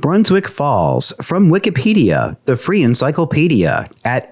Brunswick Falls, from Wikipedia, the free encyclopedia, at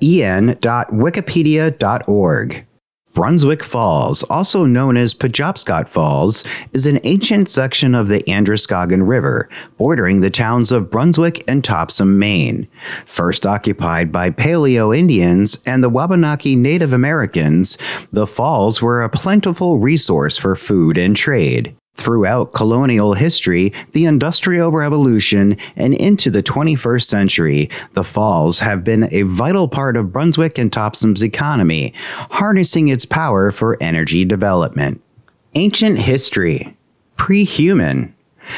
en.wikipedia.org. Brunswick Falls, also known as Penobscot Falls, is an ancient section of the Androscoggin River, bordering the towns of Brunswick and Topsham, Maine. First occupied by Paleo-Indians and the Wabanaki Native Americans, the falls were a plentiful resource for food and trade. Throughout colonial history, the Industrial Revolution, and into the 21st century, the falls have been a vital part of Brunswick and Topsham's economy, harnessing its power for energy development. Ancient history. Pre-human.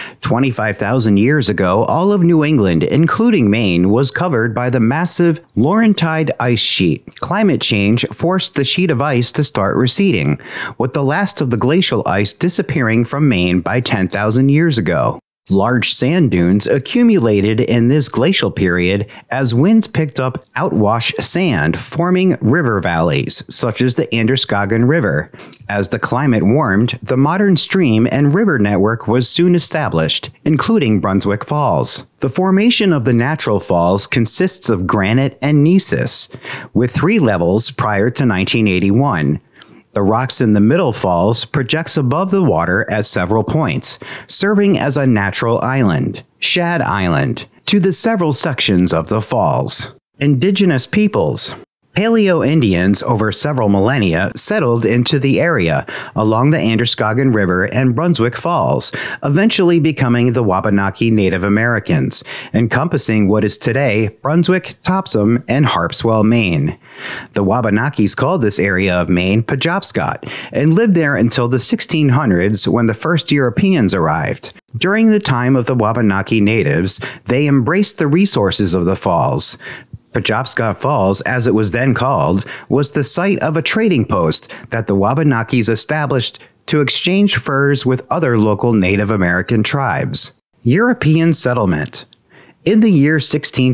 25,000 years ago, all of New England, including Maine, was covered by the massive Laurentide ice sheet. Climate change forced the sheet of ice to start receding, with the last of the glacial ice disappearing from Maine by 10,000 years ago. Large sand dunes accumulated in this glacial period as winds picked up outwash sand, forming river valleys, such as the Androscoggin River. As the climate warmed, the modern stream and river network was soon established, including Brunswick Falls. The formation of the natural falls consists of granite and gneiss, with 3 levels prior to 1981. The rocks in the middle falls projects above the water at several points, serving as a natural island, Shad Island, to the several sections of the falls. Indigenous peoples. Paleo-Indians over several millennia settled into the area along the Androscoggin River and Brunswick Falls, eventually becoming the Wabanaki Native Americans, encompassing what is today Brunswick, Topsham, and Harpswell, Maine. The Wabanakis called this area of Maine Penobscot and lived there until the 1600s when the first Europeans arrived. During the time of the Wabanaki natives, they embraced the resources of the falls. Penobscot Falls, as it was then called, was the site of a trading post that the Wabanakis established to exchange furs with other local Native American tribes. European settlement. In the year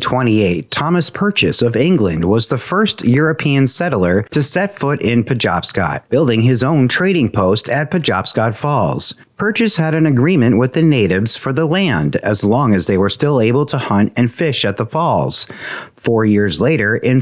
1628, Thomas Purchas of England was the first European settler to set foot in Penobscot, building his own trading post at Penobscot Falls. Purchas had an agreement with the natives for the land as long as they were still able to hunt and fish at the falls. 4 years later, in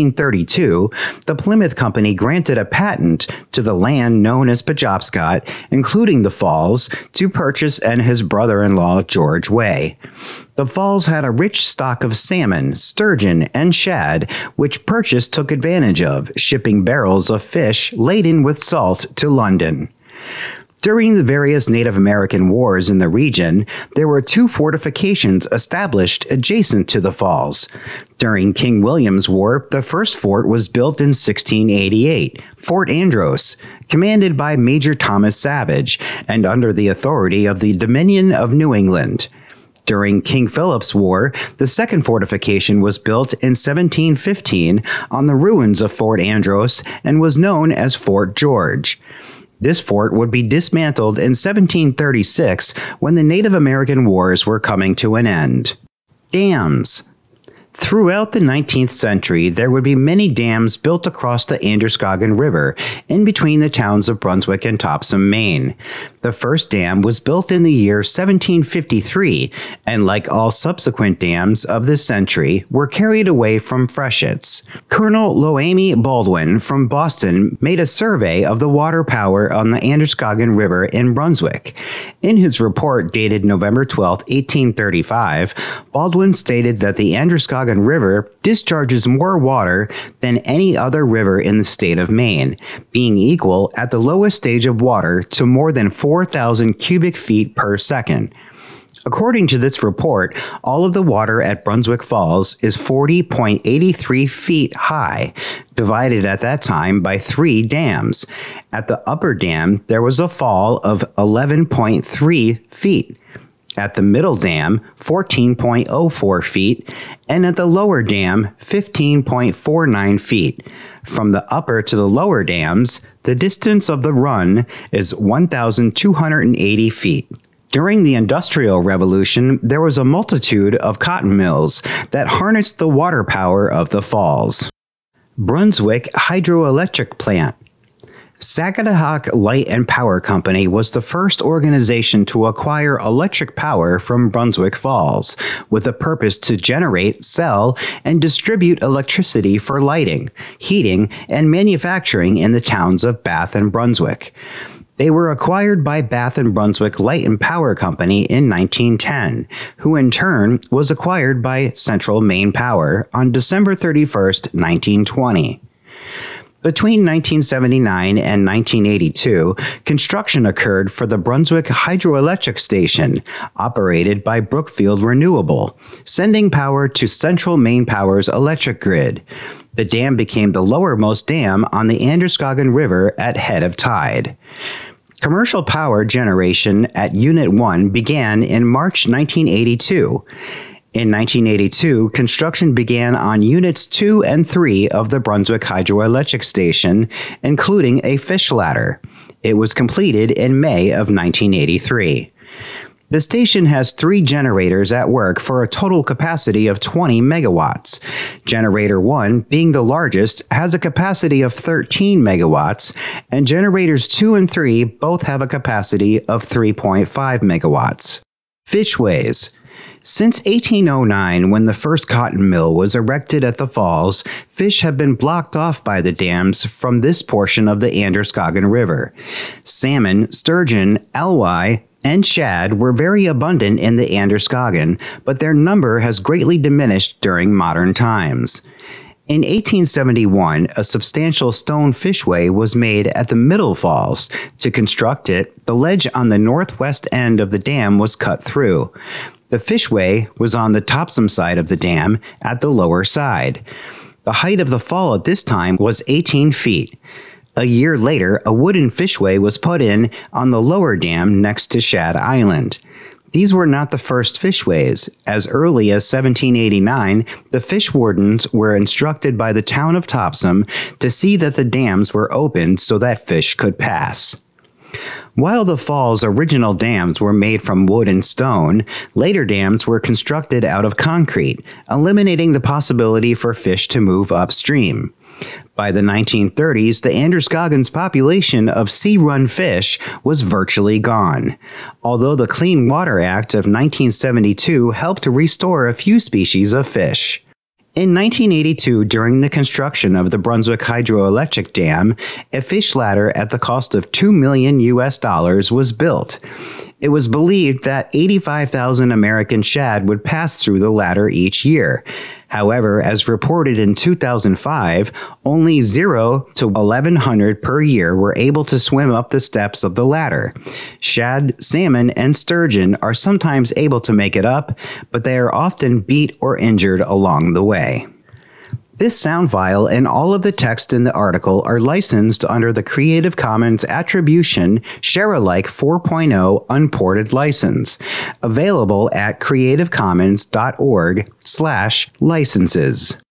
1632, the Plymouth Company granted a patent to the land known as Penobscot, including the falls, to Purchas and his brother-in-law George Way. The falls had a rich stock of salmon, sturgeon, and shad, which Purchas took advantage of, shipping barrels of fish laden with salt to London. During the various Native American wars in the region, there were 2 fortifications established adjacent to the falls. During King William's War, the first fort was built in 1688, Fort Andros, commanded by Major Thomas Savage, and under the authority of the Dominion of New England. During King Philip's War, the second fortification was built in 1715 on the ruins of Fort Andros and was known as Fort George. This fort would be dismantled in 1736 when the Native American Wars were coming to an end. Dams. Throughout the 19th century, there would be many dams built across the Androscoggin River in between the towns of Brunswick and Topsham, Maine. The first dam was built in the year 1753, and like all subsequent dams of this century, were carried away from freshets. Colonel Loammi Baldwin from Boston made a survey of the water power on the Androscoggin River in Brunswick. In his report dated November 12, 1835, Baldwin stated that the Androscoggin River discharges more water than any other river in the state of Maine, being equal at the lowest stage of water to more than 4,000 cubic feet per second. According to this report, all of the water at Brunswick Falls is 40.83 feet high, divided at that time by 3 dams. At the upper dam, there was a fall of 11.3 feet. At the middle dam, 14.04 feet, and at the lower dam, 15.49 feet. From the upper to the lower dams, the distance of the run is 1,280 feet. During the Industrial Revolution, there was a multitude of cotton mills that harnessed the water power of the falls. Brunswick Hydroelectric Plant. Sagadahoc Light and Power Company was the first organization to acquire electric power from Brunswick Falls, with a purpose to generate, sell, and distribute electricity for lighting, heating, and manufacturing in the towns of Bath and Brunswick. They were acquired by Bath and Brunswick Light and Power Company in 1910, who in turn was acquired by Central Maine Power on December 31st, 1920. Between 1979 and 1982, construction occurred for the Brunswick Hydroelectric Station, operated by Brookfield Renewable, sending power to Central Maine Power's electric grid. The dam became the lowermost dam on the Androscoggin River at head of tide. Commercial power generation at Unit 1 began in March 1982. In 1982, construction began on Units 2 and 3 of the Brunswick Hydroelectric Station, including a fish ladder. It was completed in May of 1983. The station has 3 generators at work for a total capacity of 20 megawatts. Generator 1, being the largest, has a capacity of 13 megawatts, and generators 2 and 3 both have a capacity of 3.5 megawatts. Fishways. Since 1809, when the first cotton mill was erected at the falls, fish have been blocked off by the dams from this portion of the Androscoggin River. Salmon, sturgeon, alewi, and shad were very abundant in the Androscoggin, but their number has greatly diminished during modern times. In 1871, a substantial stone fishway was made at the Middle Falls. To construct it, the ledge on the northwest end of the dam was cut through. The fishway was on the Topsom side of the dam at the lower side. The height of the fall at this time was 18 feet. A year later, a wooden fishway was put in on the lower dam next to Shad Island. These were not the first fishways. As early as 1789, the fish wardens were instructed by the town of Topsom to see that the dams were opened so that fish could pass. While the fall's original dams were made from wood and stone, later dams were constructed out of concrete, eliminating the possibility for fish to move upstream. By the 1930s, the Androscoggin's population of sea-run fish was virtually gone, although the Clean Water Act of 1972 helped to restore a few species of fish. In 1982, during the construction of the Brunswick Hydroelectric Dam, a fish ladder at the cost of $2 million was built. It was believed that 85,000 American shad would pass through the ladder each year. However, as reported in 2005, only 0 to 1,100 per year were able to swim up the steps of the ladder. Shad, salmon, and sturgeon are sometimes able to make it up, but they are often beat or injured along the way. This sound file and all of the text in the article are licensed under the Creative Commons Attribution Share-alike 4.0 Unported License, available at creativecommons.org/licenses.